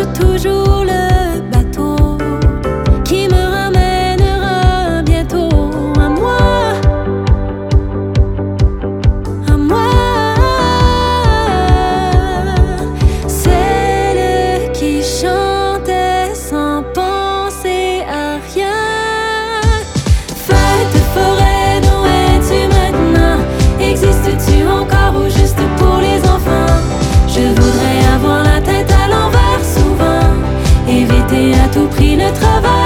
cherche toujours le bateau qui me ramènera bientôt à moi, à moi. Celle qui chantait sans penser à rien. Feuille de forêt, d'où es-tu maintenant? Existes-tu encore ou juste pour les enfants? Je voudrais avoir la tête à l'envers souvent, éviter à tout prix le travail.